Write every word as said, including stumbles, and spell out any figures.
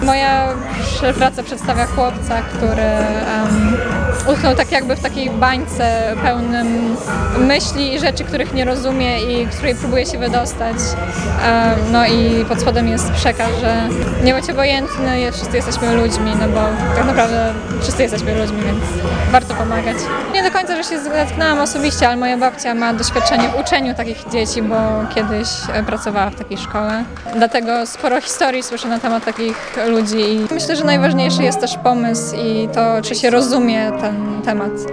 Moja praca przedstawia chłopca, który um, utknął tak jakby w takiej bańce pełnym myśli i rzeczy, których nie rozumie i z której próbuje się wydostać. Um, no i pod spodem jest przekaz, że nie bądź obojętny, wszyscy jesteśmy ludźmi, no bo tak naprawdę wszyscy jesteśmy ludźmi, więc warto pomagać. Nie do końca, że się zetknęłam osobiście, ale moja babcia ma doświadczenie w uczeniu takich dzieci, bo kiedyś pracowała w takiej szkole. Dlatego sporo historii słyszę na temat takich ludzi i myślę, że najważniejszy jest też pomysł i to, czy się rozumie ten temat.